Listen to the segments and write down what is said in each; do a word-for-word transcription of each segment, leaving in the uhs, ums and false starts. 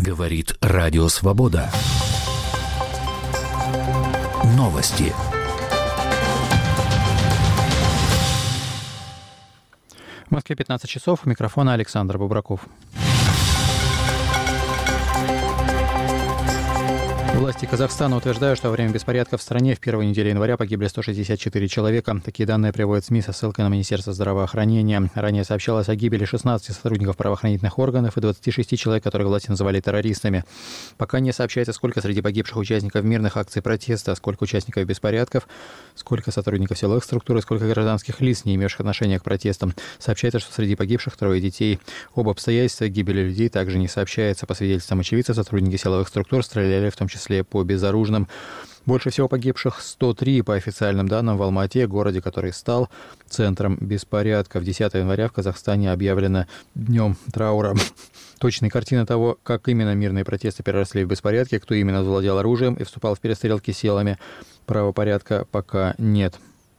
Говорит Радио Свобода. Новости. В Москве пятнадцать часов. У микрофона Александр Бубраков. Власти Казахстана утверждают, что во время беспорядков в стране в первой неделе января погибли сто шестьдесят четыре человека. Такие данные приводят СМИ со ссылкой на Министерство здравоохранения. Ранее сообщалось о гибели шестнадцати сотрудников правоохранительных органов и двадцати шести человек, которых власти называли террористами. Пока не сообщается, сколько среди погибших участников мирных акций протеста, сколько участников беспорядков, сколько сотрудников силовых структур и сколько гражданских лиц, не имеющих отношения к протестам. Сообщается, что среди погибших трое детей. Об обстоятельствах гибели людей также не сообщается. По свидетельствам очевидцев, сотрудники силовых структур стреляли в том числе по безоружным. Больше всего погибших сто три, по официальным данным, в Алмате, городе, который стал центром беспорядков. десятого января в Казахстане объявлено днем траура. Точной картины того, как именно мирные протесты переросли в беспорядки, кто именно завладел оружием и вступал в перестрелки силами правопорядка, пока нет.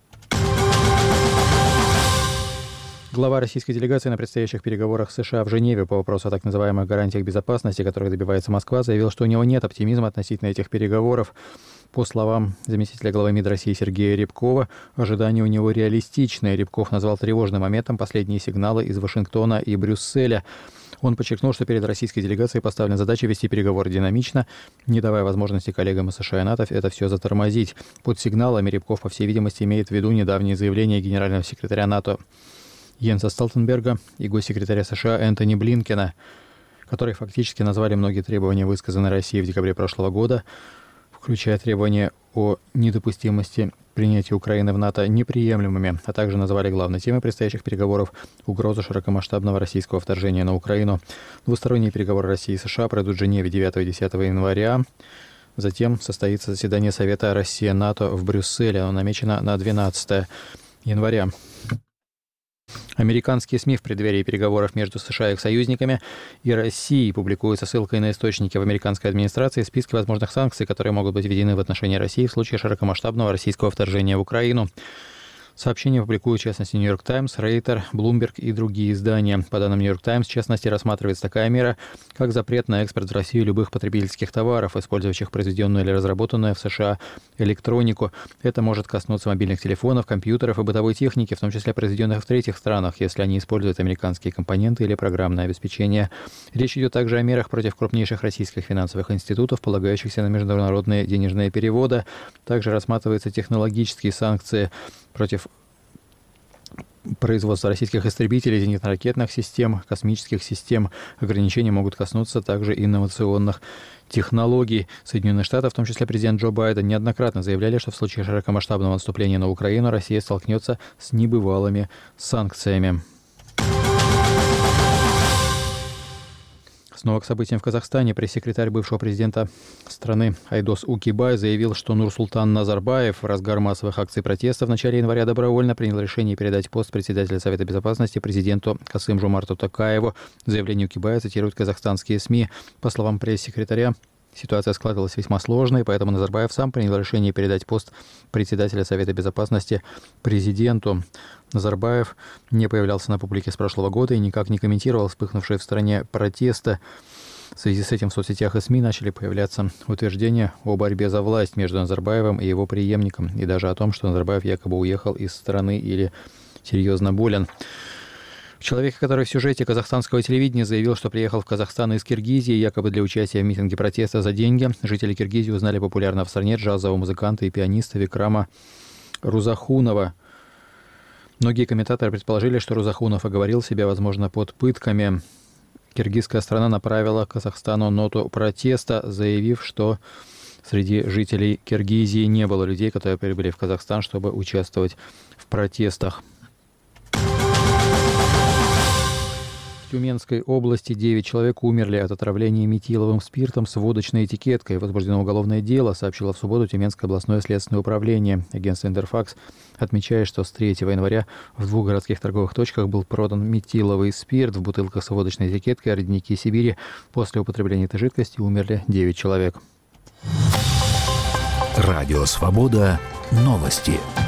Глава российской делегации на предстоящих переговорах с США в Женеве по вопросу о так называемых гарантиях безопасности, которых добивается Москва, заявил, что у него нет оптимизма относительно этих переговоров. По словам заместителя главы МИД России Сергея Рябкова, ожидания у него реалистичные. Рябков назвал тревожным моментом последние сигналы из Вашингтона и Брюсселя. Он подчеркнул, что перед российской делегацией поставлена задача вести переговоры динамично, не давая возможности коллегам из США и НАТО это все затормозить. Под сигналами Рябков, по всей видимости, имеет в виду недавние заявления генерального секретаря НАТО Йенса Столтенберга и госсекретаря США Энтони Блинкена, которые фактически назвали многие требования, высказанные Россией в декабре прошлого года, включая требования о недопустимости принятия Украины в НАТО, неприемлемыми, а также назвали главной темой предстоящих переговоров угрозу широкомасштабного российского вторжения на Украину. Двусторонние переговоры России и США пройдут в Женеве девятого-десятого января. Затем состоится заседание Совета Россия-НАТО в Брюсселе. Оно намечено на двенадцатое января. Американские СМИ в преддверии переговоров между США и их союзниками и Россией публикуют со ссылкой на источники в американской администрации списки возможных санкций, которые могут быть введены в отношении России в случае широкомасштабного российского вторжения в Украину. Сообщения публикуют, в частности, «Нью-Йорк Таймс», «Рейтер», «Блумберг» и другие издания. По данным «Нью-Йорк Таймс», в частности, рассматривается такая мера, как запрет на экспорт в Россию любых потребительских товаров, использующих произведенную или разработанную в США электронику. Это может коснуться мобильных телефонов, компьютеров и бытовой техники, в том числе произведенных в третьих странах, если они используют американские компоненты или программное обеспечение. Речь идет также о мерах против крупнейших российских финансовых институтов, полагающихся на международные денежные переводы. Также рассматриваются технологические санкции против производства российских истребителей, зенитно-ракетных систем, космических систем. Ограничения могут коснуться также инновационных технологий. Соединенные Штаты, в том числе президент Джо Байден, неоднократно заявляли, что в случае широкомасштабного наступления на Украину Россия столкнется с небывалыми санкциями. Снова к событиям в Казахстане. Пресс-секретарь бывшего президента страны Айдос Укибай заявил, что Нурсултан Назарбаев в разгар массовых акций протеста в начале января добровольно принял решение передать пост председателя Совета Безопасности президенту Касым-Жомарту Токаеву. Заявление Укибая цитируют казахстанские СМИ. По словам пресс-секретаря, ситуация складывалась весьма сложной, поэтому Назарбаев сам принял решение передать пост председателя Совета Безопасности президенту. Назарбаев не появлялся на публике с прошлого года и никак не комментировал вспыхнувшие в стране протесты. В связи с этим в соцсетях и СМИ начали появляться утверждения о борьбе за власть между Назарбаевым и его преемником, и даже о том, что Назарбаев якобы уехал из страны или серьезно болен. Человек, который в сюжете казахстанского телевидения заявил, что приехал в Казахстан из Киргизии, якобы для участия в митинге протеста за деньги. Жители Киргизии узнали популярного в стране джазового музыканта и пианиста Викрама Рузахунова. Многие комментаторы предположили, что Рузахунов оговорил себя, возможно, под пытками. Киргизская страна направила Казахстану ноту протеста, заявив, что среди жителей Киргизии не было людей, которые прибыли в Казахстан, чтобы участвовать в протестах. В Тюменской области девять человек умерли от отравления метиловым спиртом с водочной этикеткой. Возбуждено уголовное дело, сообщило в субботу Тюменское областное следственное управление. Агентство «Интерфакс» отмечает, что с третьего января в двух городских торговых точках был продан метиловый спирт в бутылках с водочной этикеткой, а родники Сибири. После употребления этой жидкости умерли девять человек. Радио «Свобода». Новости.